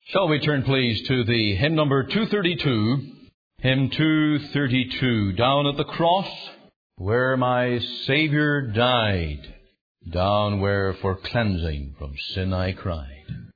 Shall we turn, please, to the hymn number 232, hymn 232, Down at the cross where my Saviour died, down where for cleansing from sin I cried.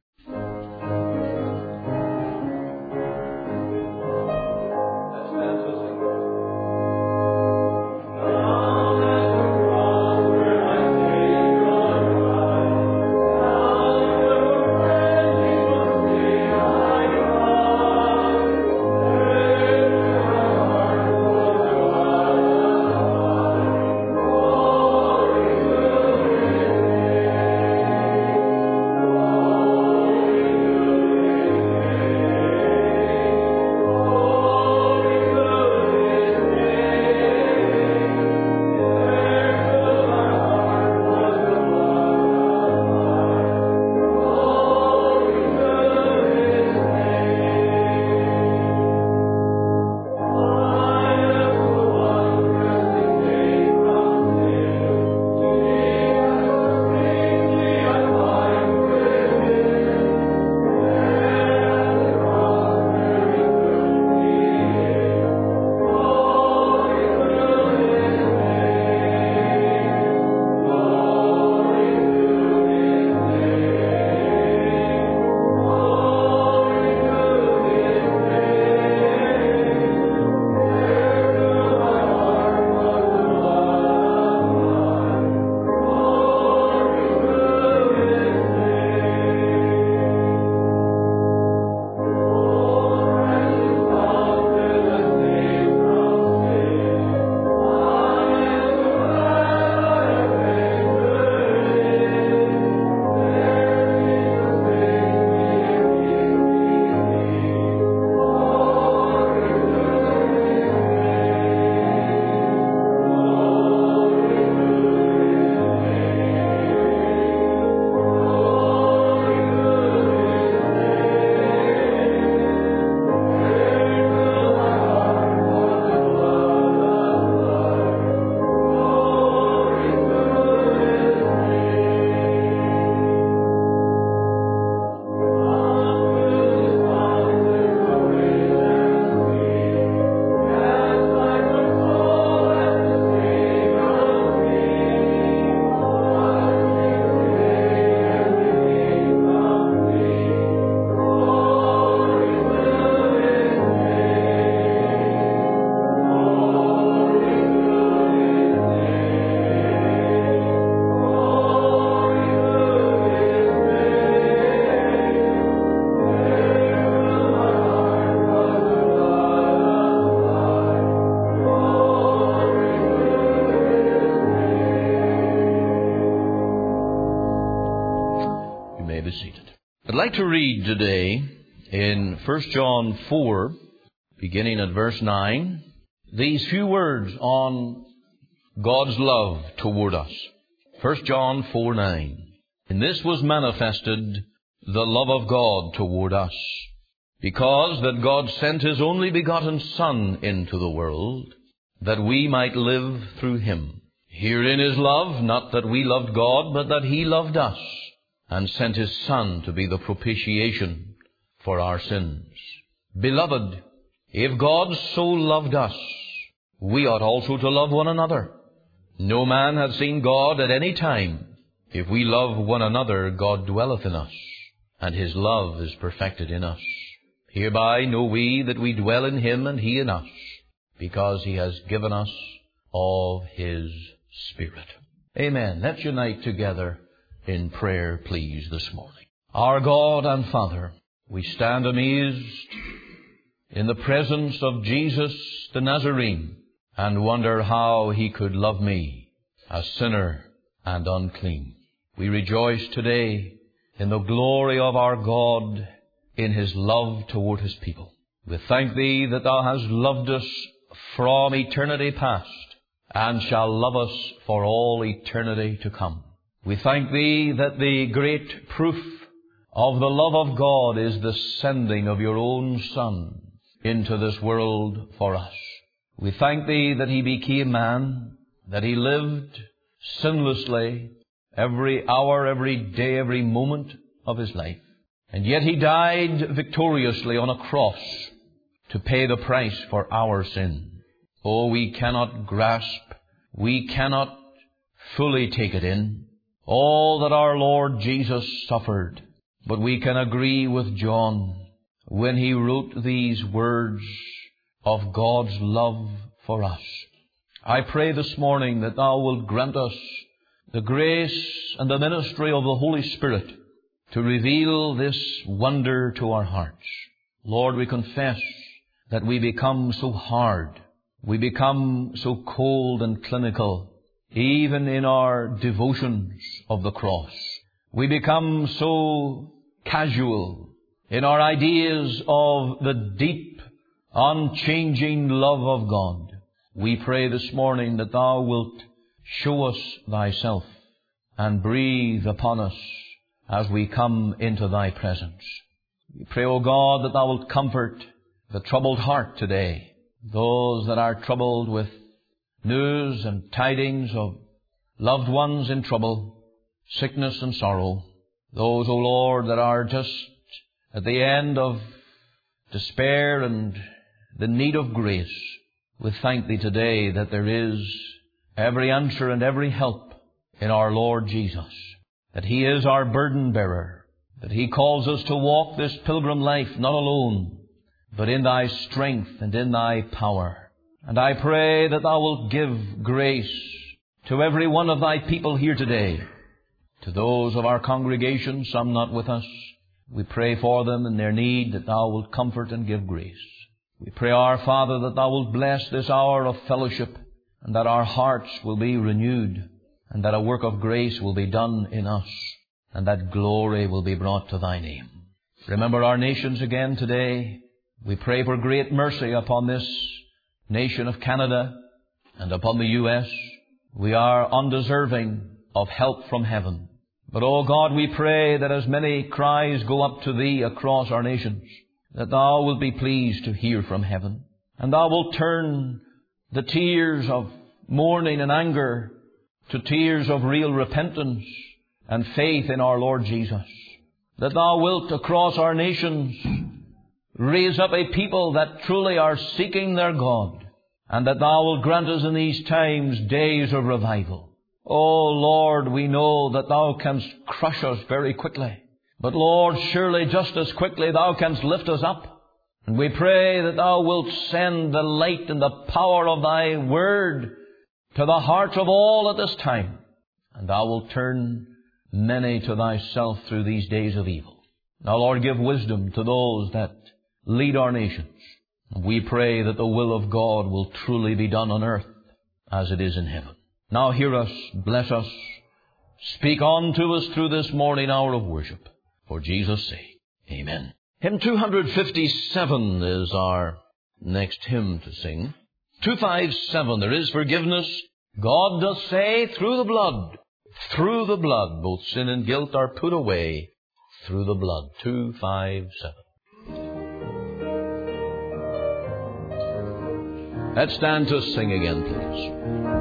I'd like to read today in 1 John 4, beginning at verse 9, these few words on God's love toward us. 1 John 4:9. In this was manifested the love of God toward us, because that God sent His only begotten Son into the world, that we might live through Him. Herein is love, not that we loved God, but that He loved us, and sent His Son to be the propitiation for our sins. Beloved, if God so loved us, we ought also to love one another. No man hath seen God at any time. If we love one another, God dwelleth in us, and His love is perfected in us. Hereby know we that we dwell in Him and He in us, because He has given us of His Spirit. Amen. Let's unite together in prayer, please, this morning. Our God and Father, we stand amazed in the presence of Jesus the Nazarene and wonder how He could love me, a sinner and unclean. We rejoice today in the glory of our God in His love toward His people. We thank Thee that Thou hast loved us from eternity past and shall love us for all eternity to come. We thank Thee that the great proof of the love of God is the sending of Your own Son into this world for us. We thank Thee that He became man, that He lived sinlessly every hour, every day, every moment of His life. And yet He died victoriously on a cross to pay the price for our sin. Oh, we cannot grasp, we cannot fully take it in, all that our Lord Jesus suffered. But we can agree with John when he wrote these words of God's love for us. I pray this morning that Thou wilt grant us the grace and the ministry of the Holy Spirit to reveal this wonder to our hearts. Lord, we confess that we become so hard, we become so cold and clinical, even in our devotions of the cross. We become so casual in our ideas of the deep, unchanging love of God. We pray this morning that Thou wilt show us Thyself and breathe upon us as we come into Thy presence. We pray, O God, that Thou wilt comfort the troubled heart today, those that are troubled with news and tidings of loved ones in trouble, sickness and sorrow. Those, O Lord, that are just at the end of despair and the need of grace. We thank Thee today that there is every answer and every help in our Lord Jesus, that He is our burden bearer, that He calls us to walk this pilgrim life not alone, but in Thy strength and in Thy power. And I pray that Thou wilt give grace to every one of Thy people here today, to those of our congregation, some not with us. We pray for them and their need, that Thou wilt comfort and give grace. We pray, our Father, that Thou wilt bless this hour of fellowship, and that our hearts will be renewed, and that a work of grace will be done in us, and that glory will be brought to Thy name. Remember our nations again today. We pray for great mercy upon this nation of Canada and upon the U.S. We are undeserving of help from heaven. But, oh God, we pray that as many cries go up to Thee across our nations, that Thou wilt be pleased to hear from heaven, and Thou wilt turn the tears of mourning and anger to tears of real repentance and faith in our Lord Jesus. That Thou wilt across our nations raise up a people that truly are seeking their God, and that Thou wilt grant us in these times days of revival. Oh Lord, we know that Thou canst crush us very quickly. But Lord, surely just as quickly Thou canst lift us up. And we pray that Thou wilt send the light and the power of Thy Word to the hearts of all at this time. And Thou wilt turn many to Thyself through these days of evil. Now, Lord, give wisdom to those that lead our nations. And we pray that the will of God will truly be done on earth as it is in heaven. Now hear us, bless us, speak on to us through this morning hour of worship. For Jesus' sake, amen. Hymn 257 is our next hymn to sing. 257, there is forgiveness. God doth say, through the blood, both sin and guilt are put away through the blood. 257. Let's stand to sing again, please.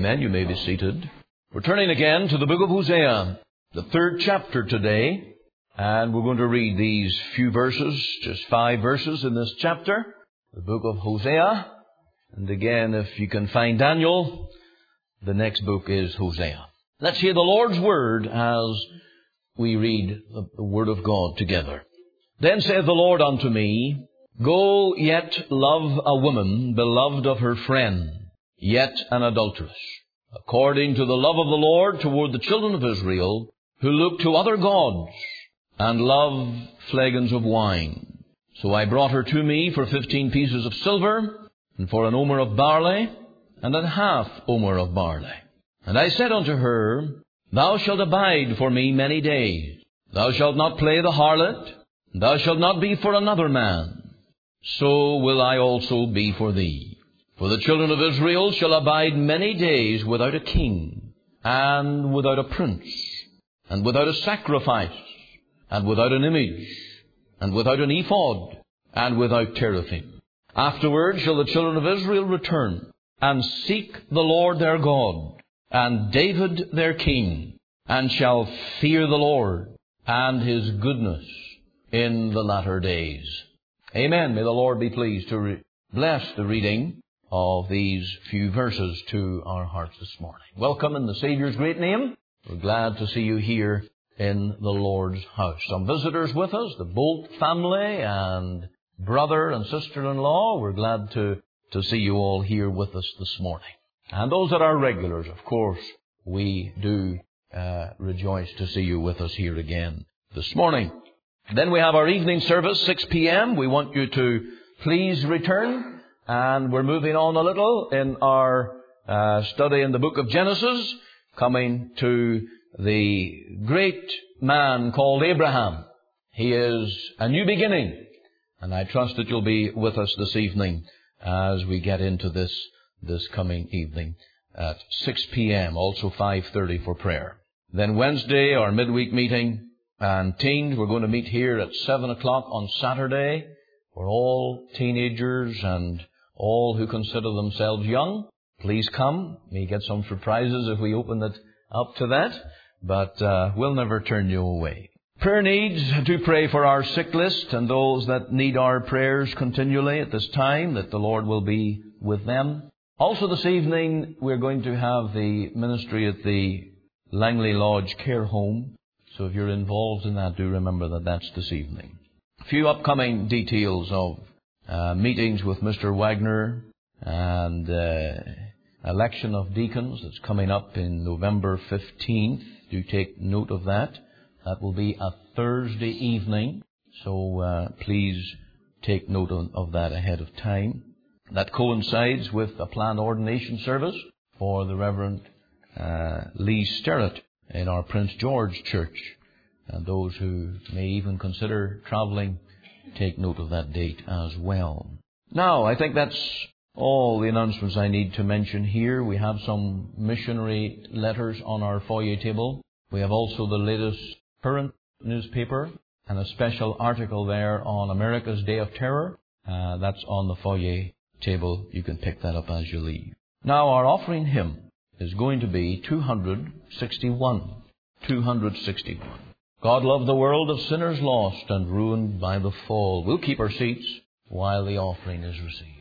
Amen. You may be seated. We're turning again to the book of Hosea, the 3rd chapter today. And we're going to read these few verses, just 5 verses in this chapter, the book of Hosea. And again, if you can find Daniel, the next book is Hosea. Let's hear the Lord's word as we read the word of God together. Then saith the Lord unto me, Go yet love a woman beloved of her friend, yet an adulteress, according to the love of the Lord toward the children of Israel, who look to other gods, and love flagons of wine. So I brought her to me for 15 pieces of silver, and for an omer of barley, and an half omer of barley. And I said unto her, Thou shalt abide for me many days. Thou shalt not play the harlot, and thou shalt not be for another man. So will I also be for thee. For the children of Israel shall abide many days without a king, and without a prince, and without a sacrifice, and without an image, and without an ephod, and without teraphim. Afterward shall the children of Israel return, and seek the Lord their God, and David their king, and shall fear the Lord, and His goodness in the latter days. Amen. May the Lord be pleased to bless the reading of these few verses to our hearts this morning. Welcome in the Savior's great name. We're glad to see you here in the Lord's house. Some visitors with us, the Bolt family and brother and sister-in-law. We're glad to see you all here with us this morning. And those that are regulars, of course, we do rejoice to see you with us here again this morning. Then we have our evening service, 6 p.m. We want you to please return. And we're moving on a little in our study in the book of Genesis, coming to the great man called Abraham. He is a new beginning. And I trust that you'll be with us this evening as we get into this coming evening at 6 p.m., also 5:30 for prayer. Then Wednesday, our midweek meeting. And teens, we're going to meet here at 7 o'clock on Saturday for all teenagers and all who consider themselves young. Please come. We get some surprises if we open it up to that. But we'll never turn you away. Prayer needs, do pray for our sick list and those that need our prayers continually at this time, that the Lord will be with them. Also this evening, we're going to have the ministry at the Langley Lodge Care Home. So if you're involved in that, do remember that that's this evening. A few upcoming details of meetings with Mr. Wagner and election of deacons that's coming up in November 15th. Do take note of that. That will be a Thursday evening. So please take note of that ahead of time. That coincides with a planned ordination service for the Reverend Lee Sterrett in our Prince George Church. And those who may even consider travelling, take note of that date as well. Now, I think that's all the announcements I need to mention here. We have some missionary letters on our foyer table. We have also the latest current newspaper and a special article there on America's Day of Terror. That's on the foyer table. You can pick that up as you leave. Now, our offering hymn is going to be 261. 261. God loved the world of sinners lost and ruined by the fall. We'll keep our seats while the offering is received.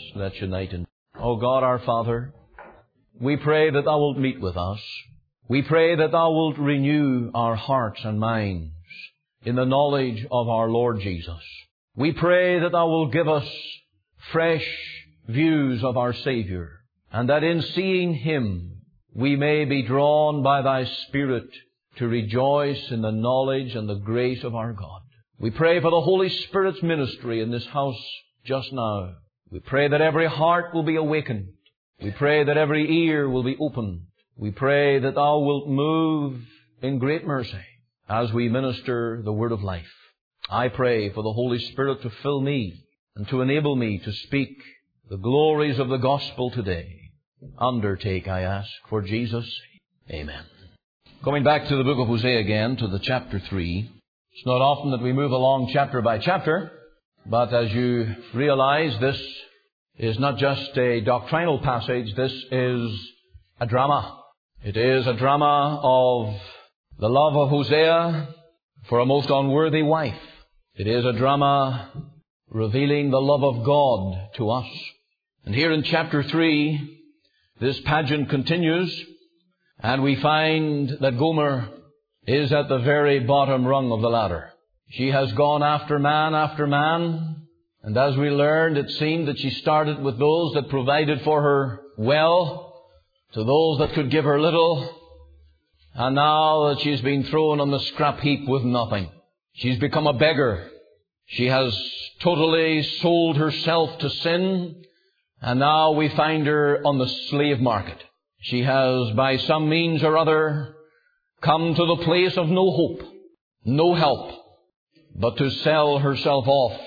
Let's unite in. O God our Father, we pray that Thou wilt meet with us. We pray that Thou wilt renew our hearts and minds in the knowledge of our Lord Jesus. We pray that Thou wilt give us fresh views of our Savior, and that in seeing Him we may be drawn by Thy Spirit to rejoice in the knowledge and the grace of our God. We pray for the Holy Spirit's ministry in this house just now. We pray that every heart will be awakened. We pray that every ear will be opened. We pray that Thou wilt move in great mercy as we minister the word of life. I pray for the Holy Spirit to fill me and to enable me to speak the glories of the gospel today. Undertake, I ask, for Jesus' sake. Amen. Going back to the book of Hosea again, to the chapter 3. It's not often that we move along chapter by chapter, but as you realize, this is not just a doctrinal passage, this is a drama. It is a drama of the love of Hosea for a most unworthy wife. It is a drama revealing the love of God to us. And here in chapter 3, this pageant continues, and we find that Gomer is at the very bottom rung of the ladder. She has gone after man, and as we learned, it seemed that she started with those that provided for her well, to those that could give her little, and now that she's been thrown on the scrap heap with nothing. She's become a beggar. She has totally sold herself to sin, and now we find her on the slave market. She has, by some means or other, come to the place of no hope, no help, but to sell herself off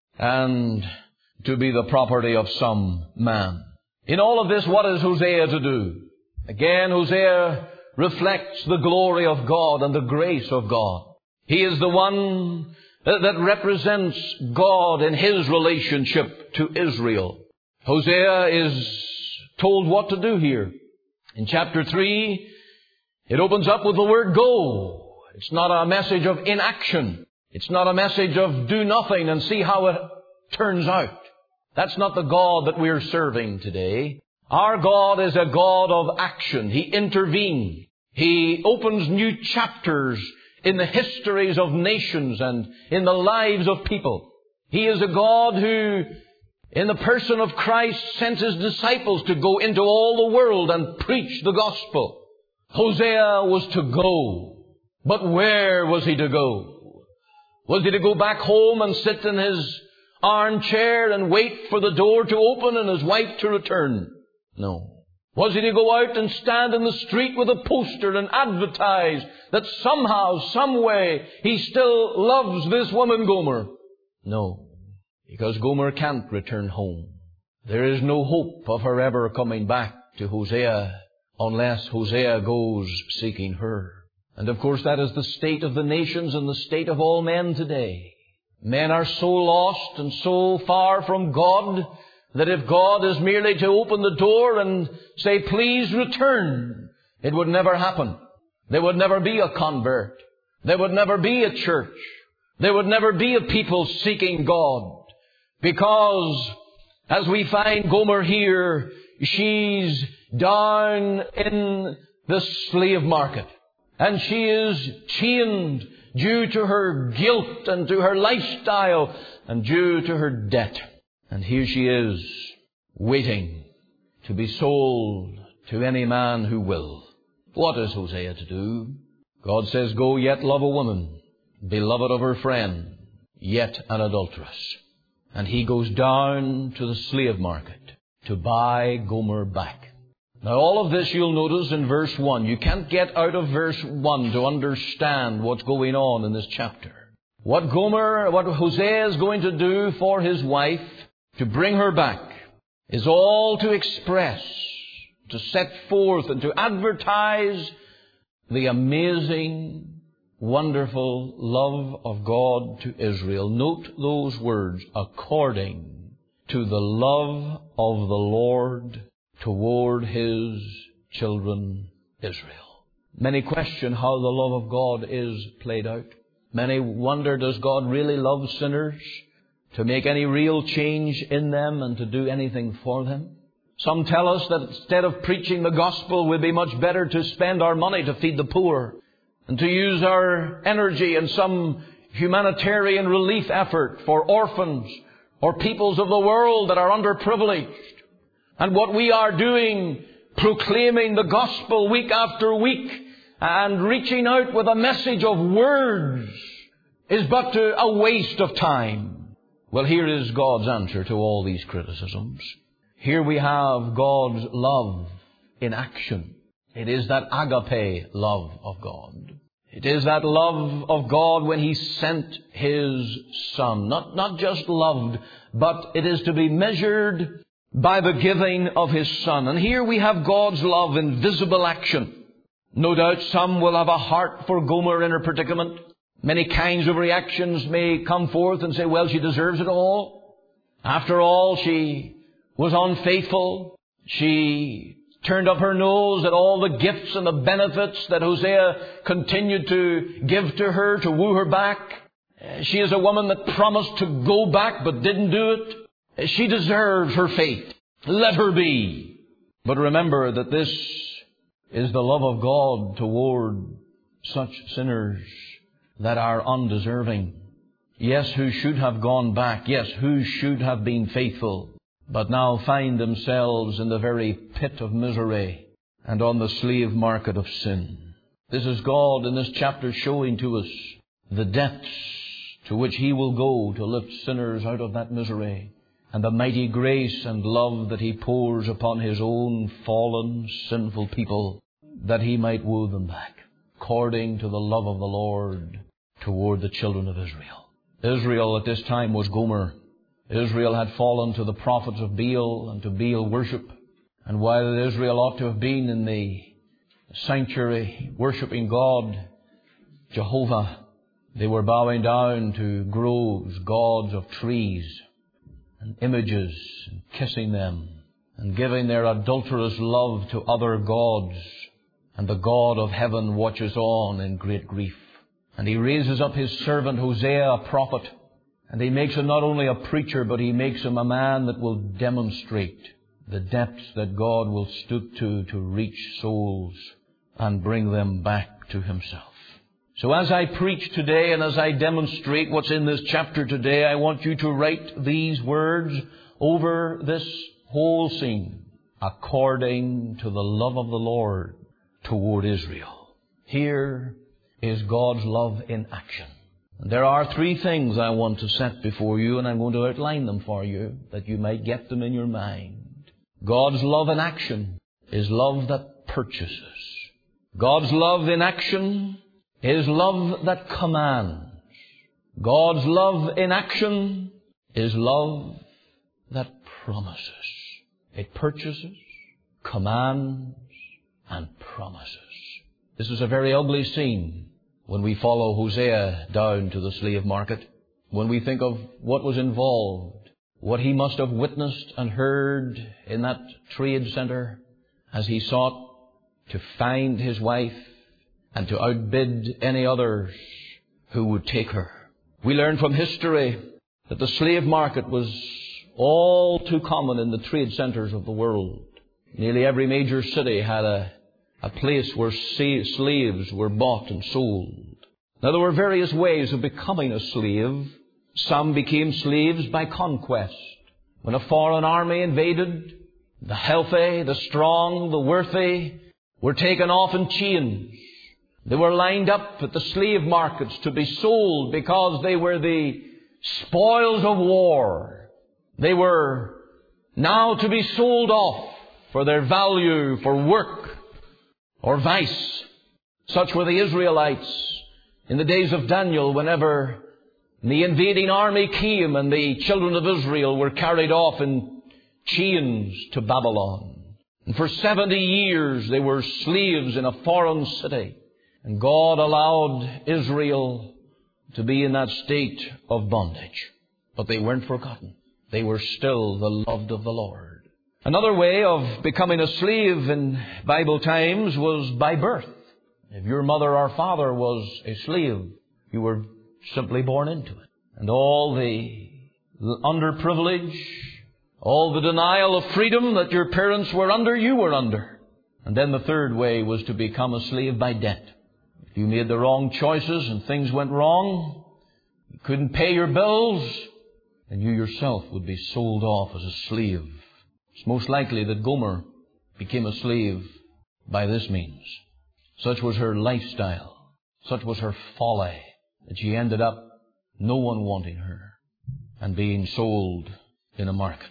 and to be the property of some man. In all of this, what is Hosea to do? Again, Hosea reflects the glory of God and the grace of God. He is the one that represents God in His relationship to Israel. Hosea is told what to do here. In chapter 3, it opens up with the word go. It's not a message of inaction. It's not a message of do nothing and see how it turns out. That's not the God that we're serving today. Our God is a God of action. He intervenes. He opens new chapters in the histories of nations and in the lives of people. He is a God who, in the person of Christ, sent His disciples to go into all the world and preach the gospel. Hosea was to go. But where was he to go? Was he to go back home and sit in his armchair and wait for the door to open and his wife to return? No. Was he to go out and stand in the street with a poster and advertise that somehow, some way, he still loves this woman Gomer? No. Because Gomer can't return home. There is no hope of her ever coming back to Hosea unless Hosea goes seeking her. And of course that is the state of the nations and the state of all men today. Men are so lost and so far from God that if God is merely to open the door and say, please return, it would never happen. There would never be a convert. There would never be a church. There would never be a people seeking God. Because, as we find Gomer here, she's down in the slave market. And she is chained due to her guilt and to her lifestyle and due to her debt. And here she is, waiting to be sold to any man who will. What is Hosea to do? God says, go yet love a woman, beloved of her friend, yet an adulteress. And he goes down to the slave market to buy Gomer back. Now all of this you'll notice in verse 1. You can't get out of verse 1 to understand what's going on in this chapter. What Hosea is going to do for his wife to bring her back is all to express, to set forth and to advertise the amazing, wonderful love of God to Israel. Note those words, according to the love of the Lord toward His children Israel. Many question how the love of God is played out. Many wonder, does God really love sinners? to make any real change in them and to do anything for them. Some tell us that instead of preaching the gospel, it would be much better to spend our money to feed the poor and to use our energy in some humanitarian relief effort for orphans or peoples of the world that are underprivileged. And what we are doing, proclaiming the gospel week after week and reaching out with a message of words, is but a waste of time. Well, here is God's answer to all these criticisms. Here we have God's love in action. It is that agape love of God. It is that love of God when He sent His Son. Not just loved, but it is to be measured by the giving of His Son. And here we have God's love in visible action. No doubt some will have a heart for Gomer in her predicament. Many kinds of reactions may come forth and say, well, she deserves it all. After all, she was unfaithful. She turned up her nose at all the gifts and the benefits that Hosea continued to give to her to woo her back. She is a woman that promised to go back but didn't do it. She deserves her fate. Let her be. But remember that this is the love of God toward such sinners that are undeserving. Yes, who should have gone back. Yes, who should have been faithful, but now find themselves in the very pit of misery and on the slave market of sin. This is God in this chapter showing to us the depths to which He will go to lift sinners out of that misery, and the mighty grace and love that He pours upon His own fallen, sinful people, that He might woo them back, according to the love of the Lord toward the children of Israel. Israel at this time was Gomer. Israel had fallen to the prophets of Baal and to Baal worship. And while Israel ought to have been in the sanctuary worshipping God, Jehovah, they were bowing down to groves, gods of trees and images, and kissing them and giving their adulterous love to other gods. And the God of heaven watches on in great grief. And He raises up His servant Hosea, a prophet. And He makes him not only a preacher, but He makes him a man that will demonstrate the depths that God will stoop to reach souls and bring them back to Himself. So as I preach today and as I demonstrate what's in this chapter today, I want you to write these words over this whole scene. According to the love of the Lord toward Israel. Here is God's love in action. There are three things I want to set before you, and I'm going to outline them for you that you might get them in your mind. God's love in action is love that purchases. God's love in action is love that commands. God's love in action is love that promises. It purchases, commands, and promises. This is a very ugly scene when we follow Hosea down to the slave market. When we think of what was involved, what he must have witnessed and heard in that trade center as he sought to find his wife and to outbid any others who would take her. We learn from history that the slave market was all too common in the trade centers of the world. Nearly every major city had a place where slaves were bought and sold. Now, there were various ways of becoming a slave. Some became slaves by conquest. When a foreign army invaded, the healthy, the strong, the worthy were taken off in chains. They were lined up at the slave markets to be sold because they were the spoils of war. They were now to be sold off for their value for work or vice. Such were the Israelites in the days of Daniel, whenever the invading army came and the children of Israel were carried off in chains to Babylon. And for 70 years they were slaves in a foreign city. And God allowed Israel to be in that state of bondage. But they weren't forgotten. They were still the loved of the Lord. Another way of becoming a slave in Bible times was by birth. If your mother or father was a slave, you were simply born into it. And all the the underprivilege, all the denial of freedom that your parents were under, you were under. And then the third way was to become a slave by debt. If you made the wrong choices and things went wrong, you couldn't pay your bills, then you yourself would be sold off as a slave. It's most likely that Gomer became a slave by this means. Such was her lifestyle, such was her folly, that she ended up no one wanting her and being sold in a market.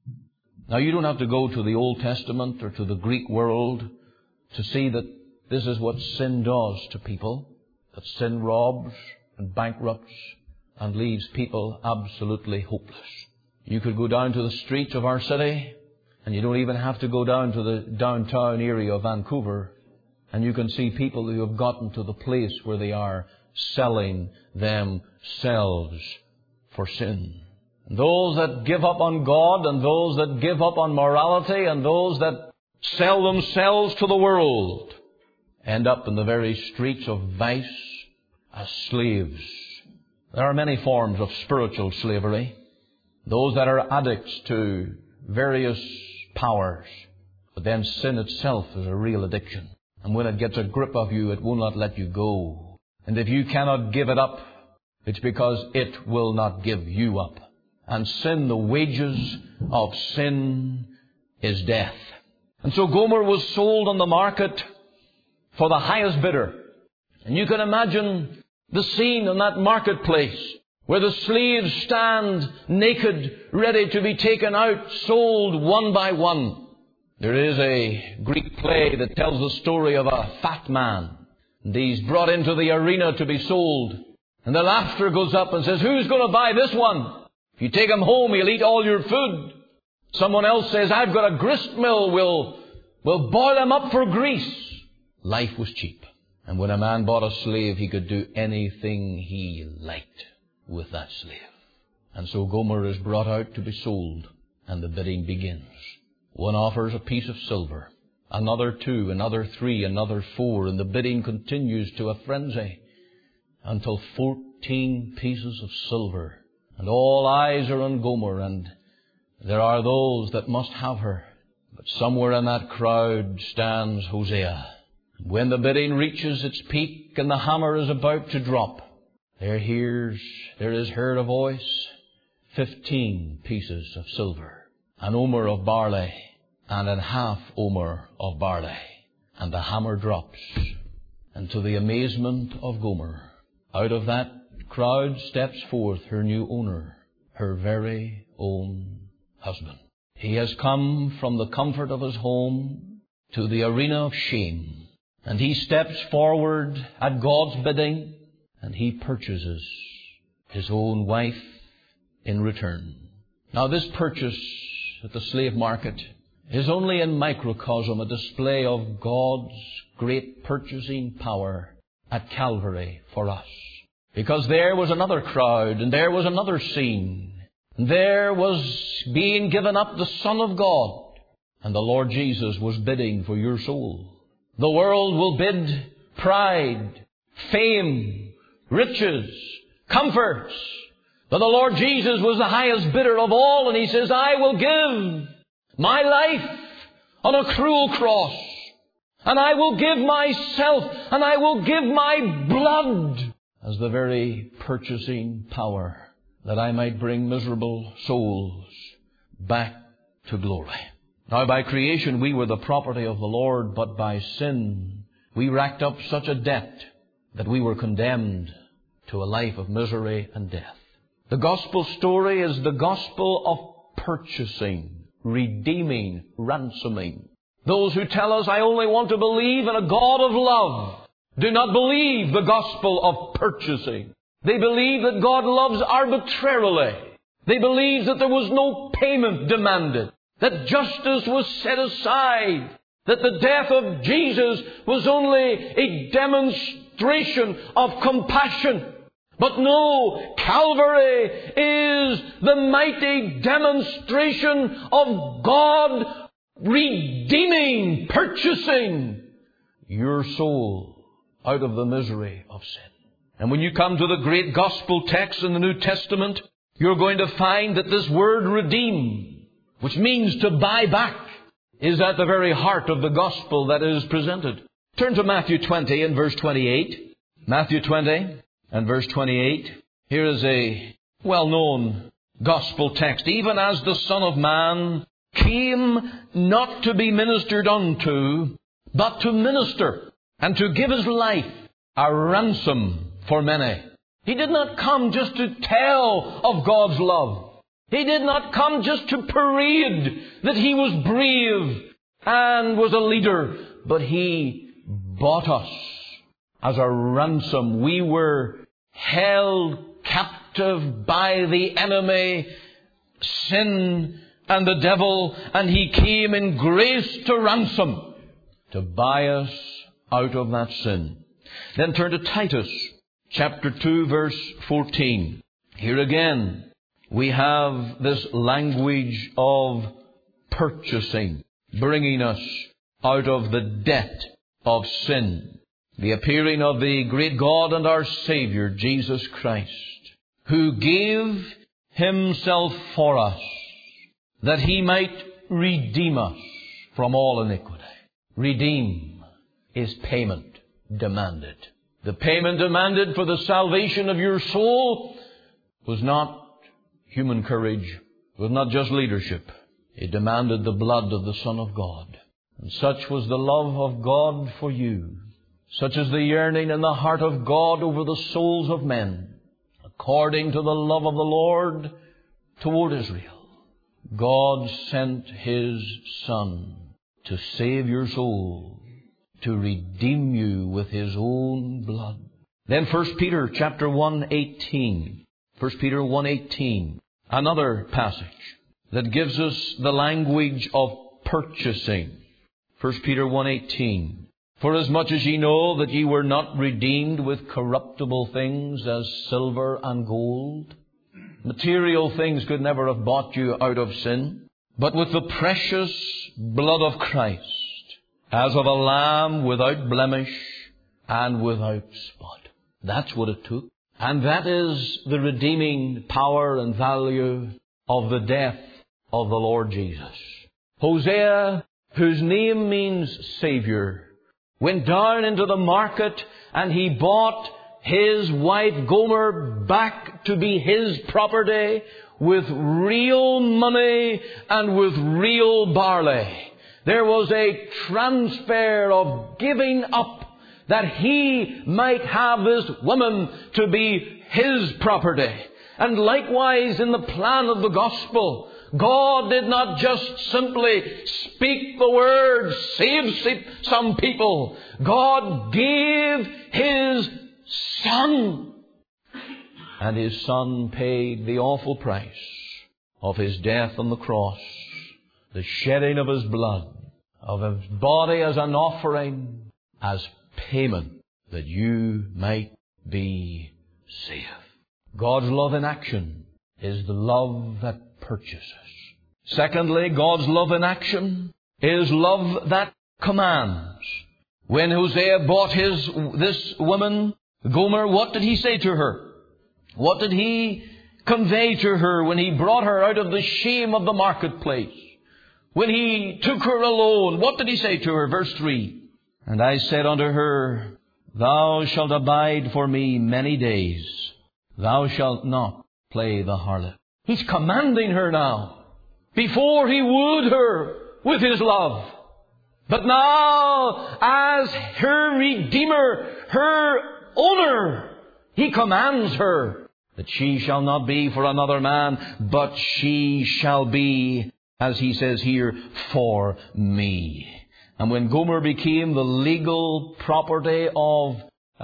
Now, you don't have to go to the Old Testament or to the Greek world to see that this is what sin does to people, that sin robs and bankrupts and leaves people absolutely hopeless. You could go down to the streets of our city, and you don't even have to go down to the downtown area of Vancouver, and you can see people who have gotten to the place where they are selling themselves for sin. And those that give up on God, and those that give up on morality, and those that sell themselves to the world end up in the very streets of vice as slaves. There are many forms of spiritual slavery. Those that are addicts to various powers. But then sin itself is a real addiction. And when it gets a grip of you, it will not let you go. And if you cannot give it up, it's because it will not give you up. And sin, the wages of sin, is death. And so Gomer was sold on the market for the highest bidder. And you can imagine the scene in that marketplace where the slaves stand naked, ready to be taken out, sold one by one. There is a Greek play that tells the story of a fat man. And he's brought into the arena to be sold. And the laughter goes up and says, "Who's going to buy this one? If you take him home, he'll eat all your food." Someone else says, "I've got a grist mill. We'll boil him up for grease." Life was cheap. And when a man bought a slave, he could do anything he liked with that slave. And so Gomer is brought out to be sold, and the bidding begins. One offers a piece of silver, another 2, another 3, another 4, and the bidding continues to a frenzy until 14 pieces of silver. And all eyes are on Gomer, and there are those that must have her. But somewhere in that crowd stands Hosea. When the bidding reaches its peak and the hammer is about to drop, there is heard a voice, 15 pieces of silver, an omer of barley, and an half omer of barley. And the hammer drops. And to the amazement of Gomer, out of that crowd steps forth her new owner, her very own husband. He has come from the comfort of his home to the arena of shame. And he steps forward at God's bidding, and he purchases his own wife in return. Now, this purchase at the slave market is only in microcosm a display of God's great purchasing power at Calvary for us. Because there was another crowd, and there was another scene. And there was being given up the Son of God, and the Lord Jesus was bidding for your soul. The world will bid pride, fame, riches, comforts. But the Lord Jesus was the highest bidder of all, and He says, "I will give my life on a cruel cross, and I will give myself, and I will give my blood as the very purchasing power that I might bring miserable souls back to glory." Now, by creation we were the property of the Lord, but by sin we racked up such a debt that we were condemned to a life of misery and death. The gospel story is the gospel of purchasing, redeeming, ransoming. Those who tell us, "I only want to believe in a God of love," do not believe the gospel of purchasing. They believe that God loves arbitrarily. They believe that there was no payment demanded, that justice was set aside, that the death of Jesus was only a demonstration of compassion. But no, Calvary is the mighty demonstration of God redeeming, purchasing your soul out of the misery of sin. And when you come to the great gospel text in the New Testament, you're going to find that this word redeem, which means to buy back, is at the very heart of the gospel that is presented. Turn to Matthew 20 and verse 28. Matthew 20 and verse 28. Here is a well-known gospel text. Even as the Son of Man came not to be ministered unto, but to minister, and to give His life a ransom for many. He did not come just to tell of God's love. He did not come just to parade that He was brave and was a leader, but He bought us as a ransom. We were held captive by the enemy, sin and the devil, and He came in grace to ransom, to buy us out of that sin. Then turn to Titus chapter 2 verse 14. Here again we have this language of purchasing, bringing us out of the debt of sin. The appearing of the great God and our Savior, Jesus Christ, who gave Himself for us, that He might redeem us from all iniquity. Redeem is payment demanded. The payment demanded for the salvation of your soul was not human courage, was not just leadership. It demanded the blood of the Son of God. And such was the love of God for you. Such is the yearning in the heart of God over the souls of men, according to the love of the Lord toward Israel. God sent His Son to save your soul, to redeem you with His own blood. Then 1 Peter chapter 1:18. 1 Peter 1:18. Another passage that gives us the language of purchasing. 1 Peter 1:18. For as much as ye know that ye were not redeemed with corruptible things as silver and gold. Material things could never have bought you out of sin, but with the precious blood of Christ, as of a lamb without blemish and without spot. That's what it took. And that is the redeeming power and value of the death of the Lord Jesus. Hosea, whose name means Savior, went down into the market and he bought his wife Gomer back to be his property with real money and with real barley. There was a transfer of giving up that he might have this woman to be his property. And likewise in the plan of the gospel, God did not just simply speak the word, save some people. God gave His Son. And His Son paid the awful price of His death on the cross, the shedding of His blood, of His body as an offering, as payment that you might be saved. God's love in action is the love that purchases. Secondly, God's love in action is love that commands. When Hosea bought this woman, Gomer, what did he say to her? What did he convey to her when he brought her out of the shame of the marketplace? When he took her alone, what did he say to her? Verse 3. And I said unto her, Thou shalt abide for me many days. Thou shalt not play the harlot. He's commanding her now. Before he wooed her with his love. But now, as her Redeemer, her owner, he commands her that she shall not be for another man, but she shall be, as he says here, for me. And when Gomer became the legal property of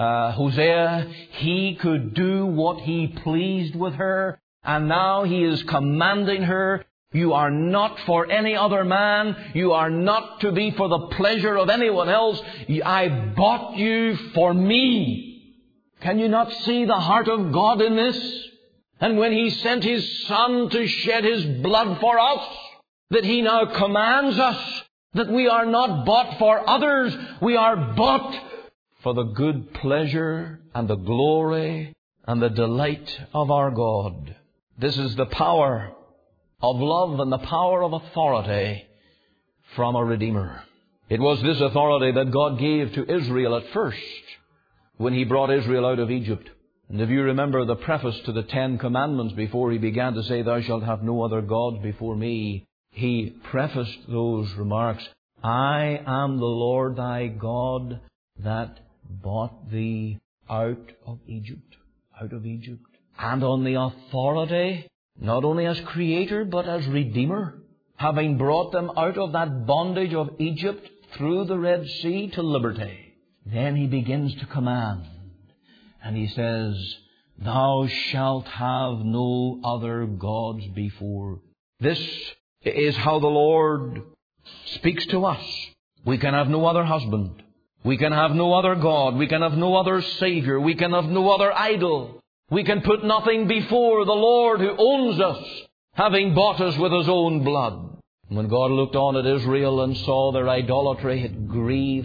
Hosea, he could do what he pleased with her. And now he is commanding her, you are not for any other man. You are not to be for the pleasure of anyone else. I bought you for me. Can you not see the heart of God in this? And when He sent His Son to shed His blood for us, that He now commands us that we are not bought for others. We are bought for the good pleasure and the glory and the delight of our God. This is the power of love and the power of authority from a Redeemer. It was this authority that God gave to Israel at first when He brought Israel out of Egypt. And if you remember the preface to the 10 Commandments, before He began to say, "Thou shalt have no other gods before me," He prefaced those remarks, "I am the Lord thy God that brought thee out of Egypt." Out of Egypt. And on the authority, not only as Creator, but as Redeemer, having brought them out of that bondage of Egypt through the Red Sea to liberty, then He begins to command. And He says, "Thou shalt have no other gods before." This is how the Lord speaks to us. We can have no other husband. We can have no other God. We can have no other Savior. We can have no other idol. We can put nothing before the Lord who owns us, having bought us with His own blood. When God looked on at Israel and saw their idolatry, it grieved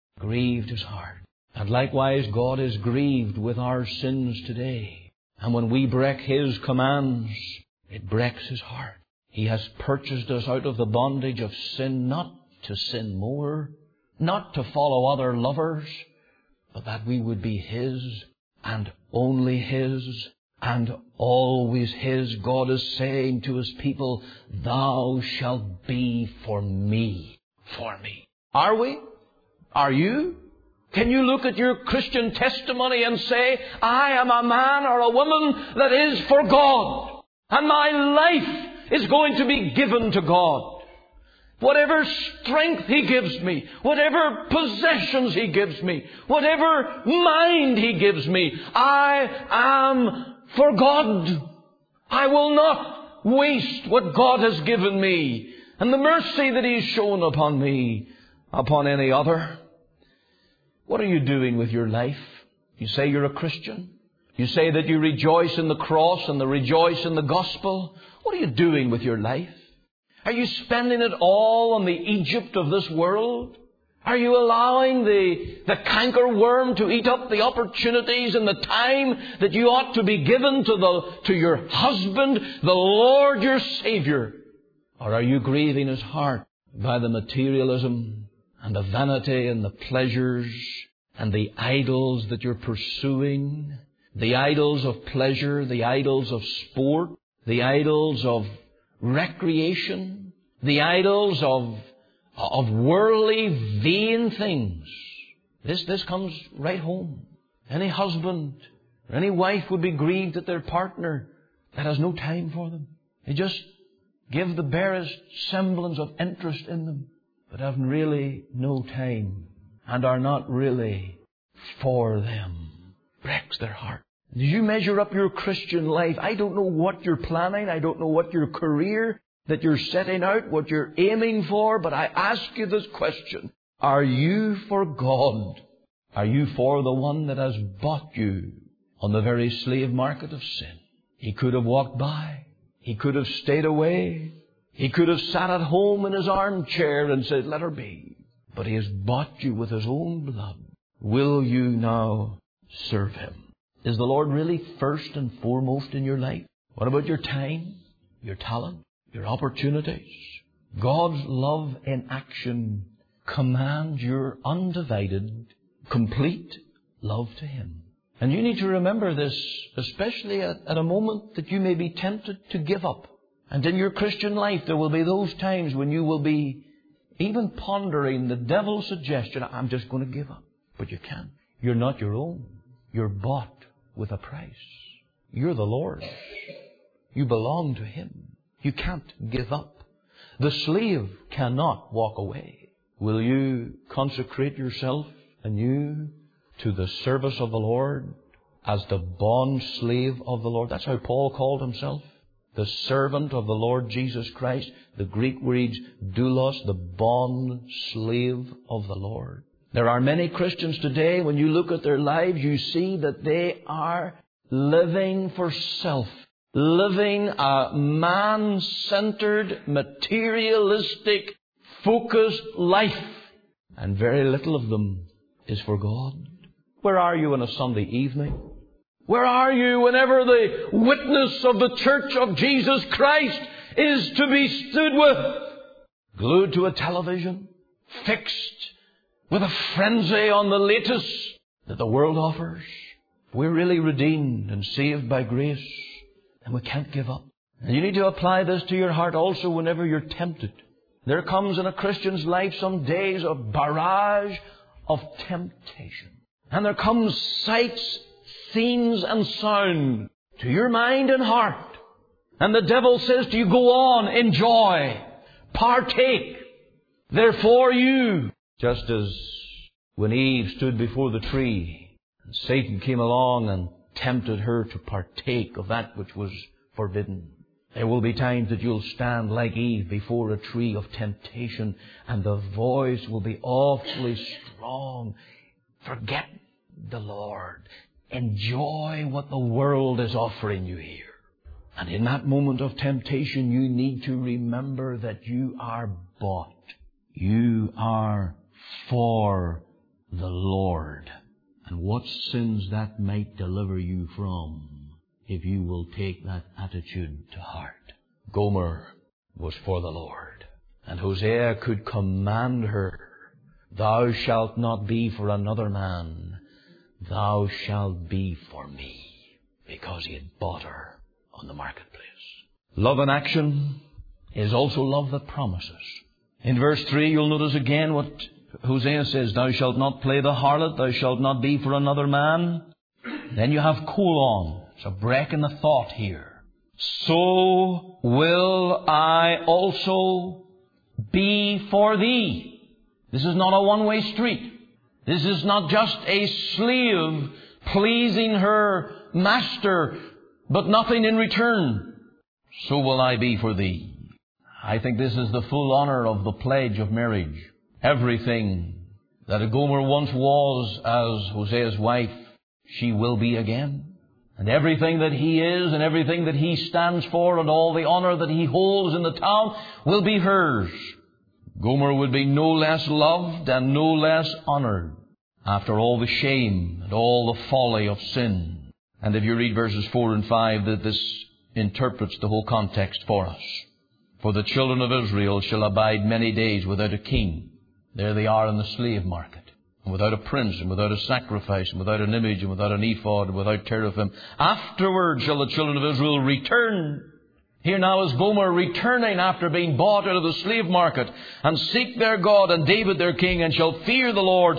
His heart. And likewise, God is grieved with our sins today. And when we break His commands, it breaks His heart. He has purchased us out of the bondage of sin, not to sin more, not to follow other lovers, but that we would be His and only His and always His. God is saying to His people, "Thou shalt be for me." For me. Are we? Are you? Can you look at your Christian testimony and say, "I am a man or a woman that is for God, and my life is going to be given to God. Whatever strength He gives me, whatever possessions He gives me, whatever mind He gives me, I am for God. I will not waste what God has given me and the mercy that He's shown upon me upon any other." What are you doing with your life? You say you're a Christian. You say that you rejoice in the cross and rejoice in the gospel. What are you doing with your life? Are you spending it all on the Egypt of this world? Are you allowing the cankerworm to eat up the opportunities and the time that you ought to be given to your husband, the Lord your Savior? Or are you grieving His heart by the materialism and the vanity and the pleasures and the idols that you're pursuing? The idols of pleasure, the idols of sport, the idols of recreation, the idols of worldly, vain things. This comes right home. Any husband or any wife would be grieved at their partner that has no time for them. They just give the barest semblance of interest in them, but have really no time and are not really for them. Breaks their heart. As you measure up your Christian life, I don't know what you're planning. I don't know what your career that you're setting out, what you're aiming for, but I ask you this question. Are you for God? Are you for the one that has bought you on the very slave market of sin? He could have walked by. He could have stayed away. He could have sat at home in his armchair and said, "Let her be." But He has bought you with His own blood. Will you now serve Him? Is the Lord really first and foremost in your life? What about your time, your talent, your opportunities? God's love in action commands your undivided, complete love to Him. And you need to remember this, especially at a moment that you may be tempted to give up. And in your Christian life, there will be those times when you will be even pondering the devil's suggestion, "I'm just going to give up." But you can't. You're not your own. You're bought with a price. You're the Lord's. You belong to Him. You can't give up. The slave cannot walk away. Will you consecrate yourself anew to the service of the Lord as the bond slave of the Lord? That's how Paul called himself. The servant of the Lord Jesus Christ. The Greek reads doulos, the bond slave of the Lord. There are many Christians today, when you look at their lives, you see that they are living for self. Living a man-centered, materialistic, focused life. And very little of them is for God. Where are you on a Sunday evening? Where are you whenever the witness of the Church of Jesus Christ is to be stood with? Glued to a television, fixed with a frenzy on the latest that the world offers. If we're really redeemed and saved by grace, then we can't give up. And you need to apply this to your heart also whenever you're tempted. There comes in a Christian's life some days of barrage of temptation. And there comes sights, scenes and sound to your mind and heart. And the devil says to you, go on, enjoy, partake. Therefore you, just as when Eve stood before the tree, and Satan came along and tempted her to partake of that which was forbidden. There will be times that you'll stand like Eve before a tree of temptation, and the voice will be awfully strong. Forget the Lord. Enjoy what the world is offering you here. And in that moment of temptation, you need to remember that you are bought. You are for the Lord. And what sins that might deliver you from, if you will take that attitude to heart. Gomer was for the Lord. And Hosea could command her, thou shalt not be for another man, thou shalt be for me. Because he had bought her on the marketplace. Love in action is also love that promises. In verse 3, you'll notice again what Hosea says, thou shalt not play the harlot, thou shalt not be for another man. Then you have colon. It's a break in the thought here. So will I also be for thee. This is not a one-way street. This is not just a slave pleasing her master, but nothing in return. So will I be for thee. I think this is the full honor of the pledge of marriage. Everything that a Gomer once was as Hosea's wife, she will be again. And everything that he is and everything that he stands for and all the honor that he holds in the town will be hers. Gomer would be no less loved and no less honored after all the shame and all the folly of sin. And if you read verses 4 and 5, that this interprets the whole context for us. For the children of Israel shall abide many days without a king. There they are in the slave market. And without a prince, and without a sacrifice, and without an ephod, and without an ephod, and without teraphim. Afterward shall the children of Israel return. Here now is Gomer returning after being bought out of the slave market, and seek their God and David their king, and shall fear the Lord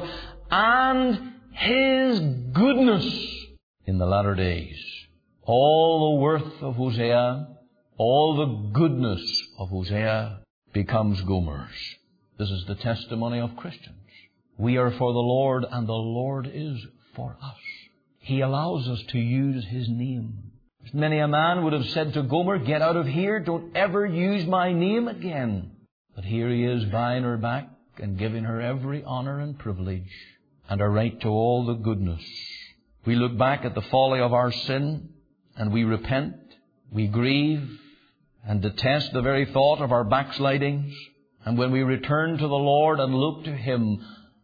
and His goodness in the latter days. All the worth of Hosea, all the goodness of Hosea becomes Gomer's. This is the testimony of Christians. We are for the Lord, and the Lord is for us. He allows us to use His name. Many a man would have said to Gomer, get out of here, don't ever use my name again. But here he is buying her back and giving her every honor and privilege and a right to all the goodness. We look back at the folly of our sin and we repent, we grieve and detest the very thought of our backslidings. And when we return to the Lord and look to Him,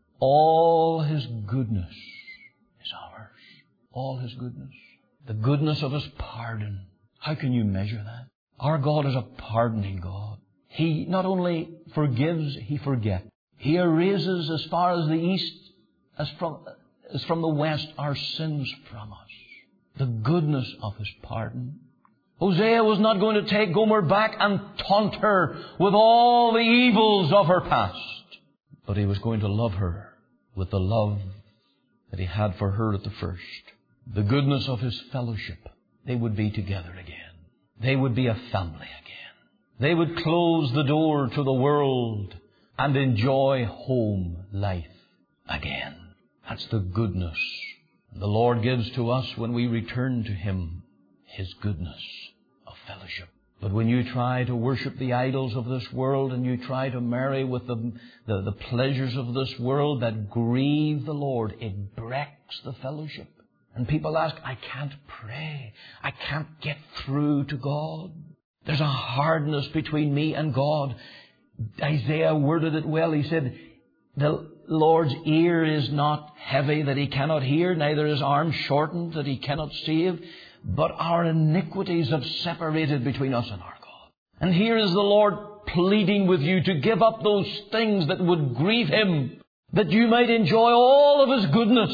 all His goodness is ours. All His goodness. The goodness of His pardon. How can you measure that? Our God is a pardoning God. He not only forgives, He forgets. He erases as far as the east, as from the west, our sins from us. The goodness of His pardon. Hosea was not going to take Gomer back and taunt her with all the evils of her past. But he was going to love her with the love that he had for her at the first. The goodness of His fellowship. They would be together again. They would be a family again. They would close the door to the world and enjoy home life again. That's the goodness the Lord gives to us when we return to Him. His goodness of fellowship. But when you try to worship the idols of this world and you try to marry with the pleasures of this world that grieve the Lord, it breaks the fellowship. And people ask, I can't pray. I can't get through to God. There's a hardness between me and God. Isaiah worded it well. He said, The Lord's ear is not heavy that He cannot hear, neither His arm shortened that He cannot save. But our iniquities have separated between us and our God. And here is the Lord pleading with you to give up those things that would grieve Him, that you might enjoy all of His goodness.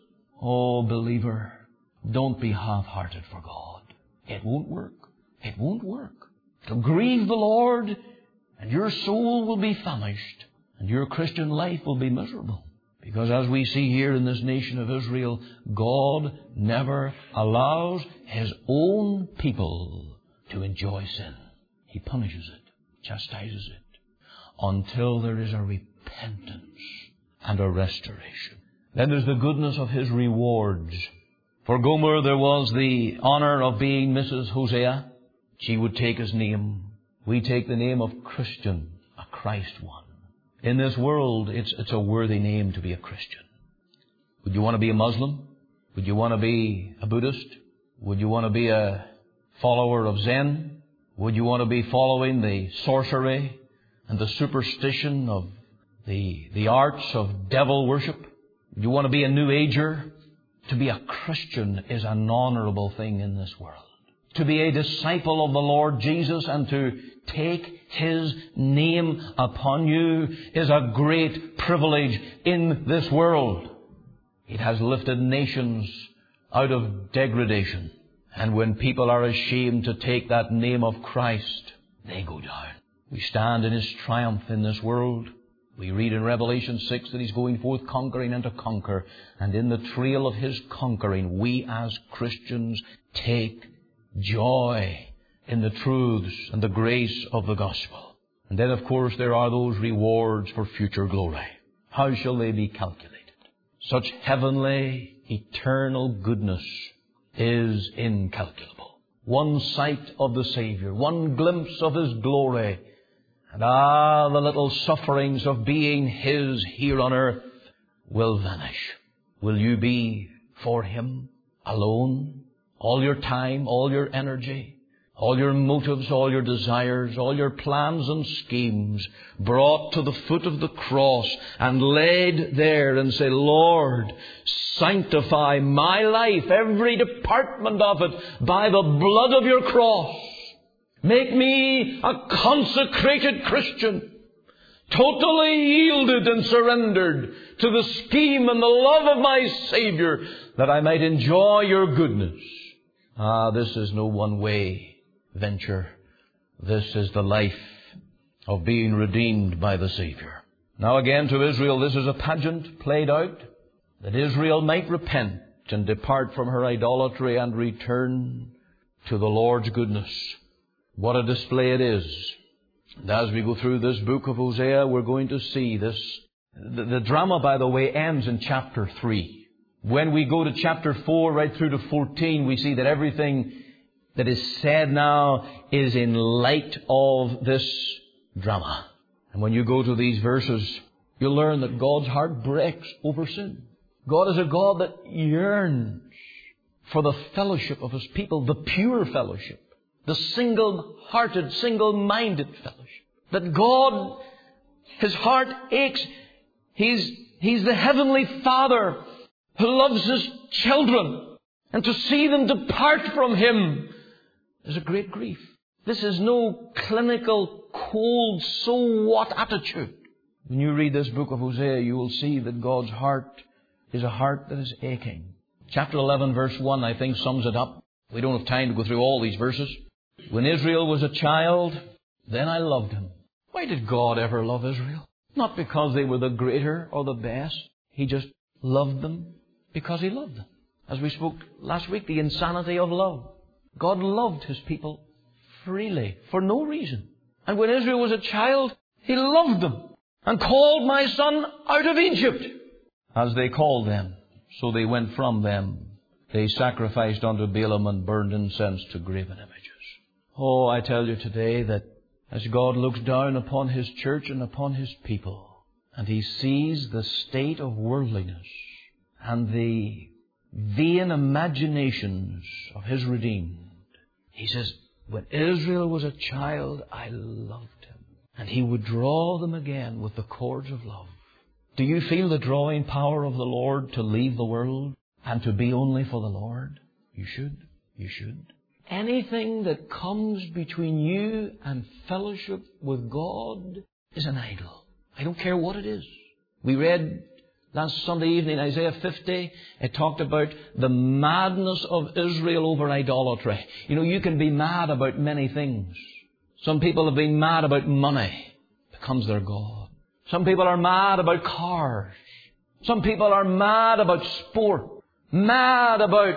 Oh, believer, don't be half-hearted for God. It won't work. It won't work. To grieve the Lord, and your soul will be famished, and your Christian life will be miserable. Because as we see here in this nation of Israel, God never allows His own people to enjoy sin. He punishes it, chastises it, until there is a repentance and a restoration. Then there's the goodness of His rewards. For Gomer there was the honor of being Mrs. Hosea. She would take his name. We take the name of Christian, a Christ one. In this world, it's a worthy name to be a Christian. Would you want to be a Muslim? Would you want to be a Buddhist? Would you want to be a follower of Zen? Would you want to be following the sorcery and the superstition of the arts of devil worship? Would you want to be a New Ager? To be a Christian is an honorable thing in this world. To be a disciple of the Lord Jesus and to take His name upon you is a great privilege in this world. It has lifted nations out of degradation. And when people are ashamed to take that name of Christ, they go down. We stand in His triumph in this world. We read in Revelation 6 that He's going forth conquering and to conquer. And in the trail of His conquering, we as Christians take joy in the truths and the grace of the gospel. And then, of course, there are those rewards for future glory. How shall they be calculated? Such heavenly, eternal goodness is incalculable. One sight of the Savior, one glimpse of His glory, and the little sufferings of being His here on earth will vanish. Will you be for Him alone? All your time, all your energy, all your motives, all your desires, all your plans and schemes brought to the foot of the cross and laid there and say, Lord, sanctify my life, every department of it, by the blood of your cross. Make me a consecrated Christian, totally yielded and surrendered to the scheme and the love of my Savior, that I might enjoy your goodness. This is no one-way venture. This is the life of being redeemed by the Savior. Now again to Israel, this is a pageant played out that Israel might repent and depart from her idolatry and return to the Lord's goodness. What a display it is. And as we go through this book of Hosea, we're going to see this. The drama, by the way, ends in chapter 3. When we go to chapter 4 right through to 14, we see that everything that is said now is in light of this drama. And when you go to these verses, you'll learn that God's heart breaks over sin. God is a God that yearns for the fellowship of His people, the pure fellowship, the single-hearted, single-minded fellowship. That God, His heart aches. He's the Heavenly Father who loves His children. And to see them depart from Him is a great grief. This is no clinical, cold, so what attitude. When you read this book of Hosea, you will see that God's heart is a heart that is aching. Chapter 11, verse 1, I think, sums it up. We don't have time to go through all these verses. When Israel was a child, then I loved him. Why did God ever love Israel? Not because they were the greater or the best. He just loved them because He loved them. As we spoke last week, the insanity of love. God loved His people freely, for no reason. And when Israel was a child, He loved them and called my son out of Egypt. As they called them, so they went from them. They sacrificed unto Balaam and burned incense to graven images. Oh, I tell you today that as God looks down upon His church and upon His people, and He sees the state of worldliness and the vain imaginations of His redeemed, He says, when Israel was a child, I loved him. And He would draw them again with the cords of love. Do you feel the drawing power of the Lord to leave the world and to be only for the Lord? You should. You should. Anything that comes between you and fellowship with God is an idol. I don't care what it is. We read last Sunday evening, Isaiah 50, it talked about the madness of Israel over idolatry. You know, you can be mad about many things. Some people have been mad about money. It becomes their God. Some people are mad about cars. Some people are mad about sport. Mad about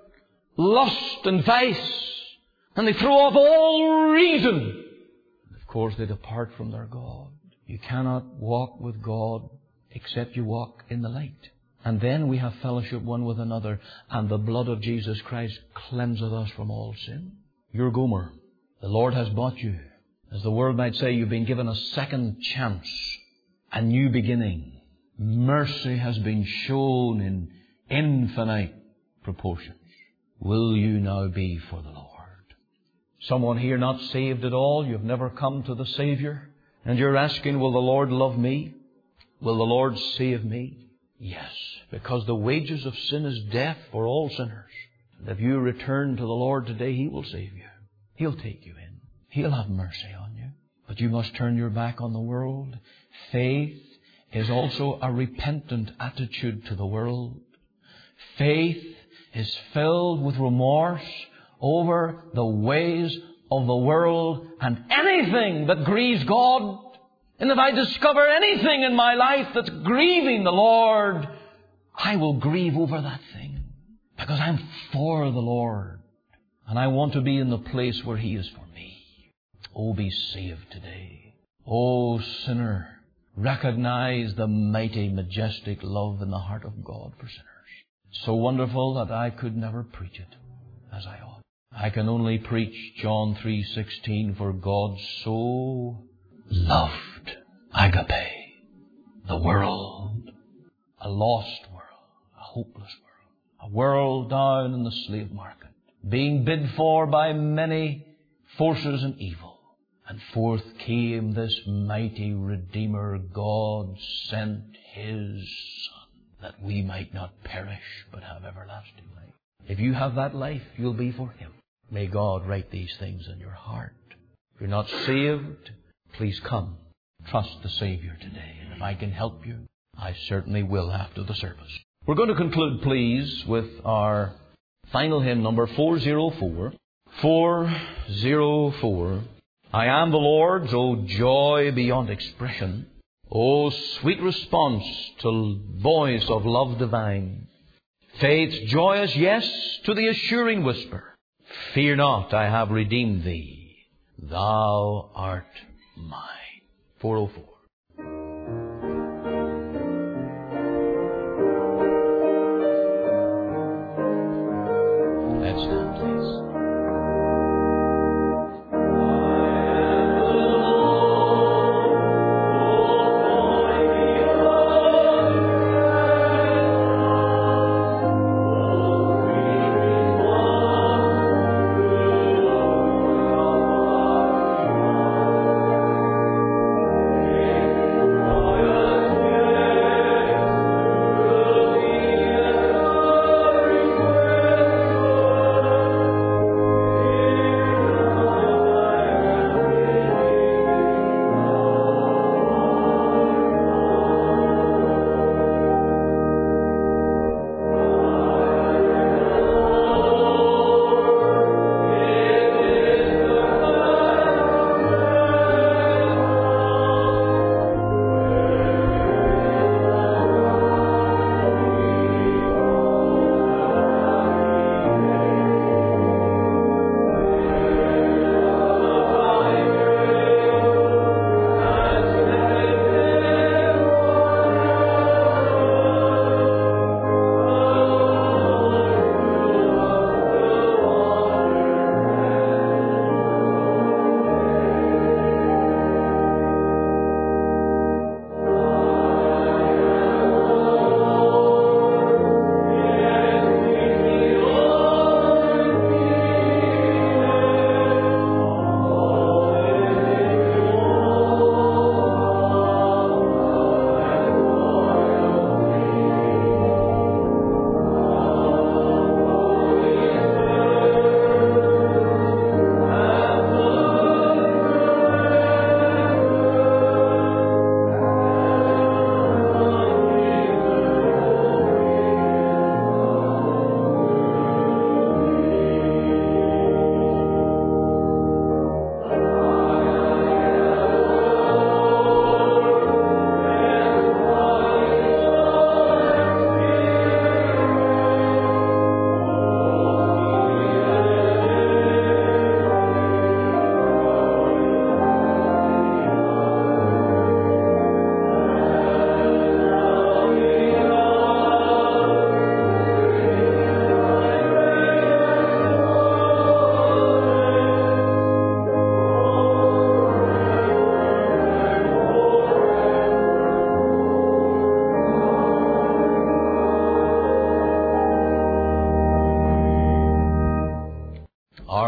lust and vice. And they throw off all reason. And of course, they depart from their God. You cannot walk with God except you walk in the light. And then we have fellowship one with another, and the blood of Jesus Christ cleanseth us from all sin. You're Gomer. The Lord has bought you. As the world might say, you've been given a second chance, a new beginning. Mercy has been shown in infinite proportions. Will you now be for the Lord? Someone here not saved at all, you've never come to the Savior, and you're asking, will the Lord love me? Will the Lord save me? Yes, because the wages of sin is death for all sinners. And if you return to the Lord today, He will save you. He'll take you in. He'll have mercy on you. But you must turn your back on the world. Faith is also a repentant attitude to the world. Faith is filled with remorse over the ways of the world and anything that grieves God. And if I discover anything in my life that's grieving the Lord, I will grieve over that thing. Because I'm for the Lord. And I want to be in the place where He is for me. Oh, be saved today. Oh, sinner, recognize the mighty, majestic love in the heart of God for sinners. So wonderful that I could never preach it as I ought. I can only preach John 3:16, for God so loved, agape, the world, a lost world, a hopeless world, a world down in the slave market, being bid for by many forces and evil. And forth came this mighty Redeemer. God sent His Son, that we might not perish, but have everlasting life. If you have that life, you'll be for Him. May God write these things in your heart. If you're not saved, please come. Trust the Savior today. And if I can help you, I certainly will after the service. We're going to conclude, please, with our final hymn, number 404. 404. I am the Lord's, oh joy beyond expression. Oh sweet response to voice of love divine. Faith's joyous yes to the assuring whisper. Fear not, I have redeemed thee. Thou art mine. 404. Let's stand, please.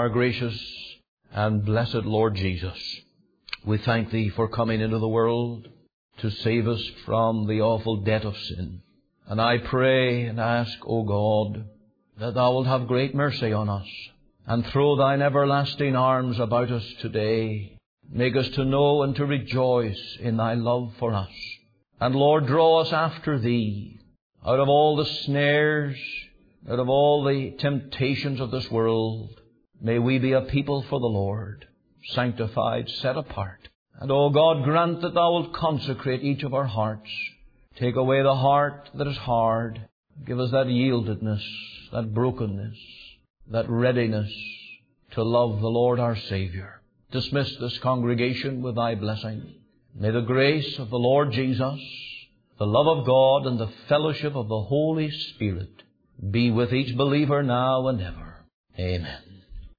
our gracious and blessed Lord Jesus, we thank Thee for coming into the world to save us from the awful debt of sin. And I pray and ask, O God, that Thou wilt have great mercy on us and throw Thine everlasting arms about us today. Make us to know and to rejoice in Thy love for us. And Lord, draw us after Thee out of all the snares, out of all the temptations of this world. May we be a people for the Lord, sanctified, set apart. And, O God, grant that Thou wilt consecrate each of our hearts. Take away the heart that is hard. Give us that yieldedness, that brokenness, that readiness to love the Lord our Savior. Dismiss this congregation with Thy blessing. May the grace of the Lord Jesus, the love of God, and the fellowship of the Holy Spirit be with each believer now and ever. Amen.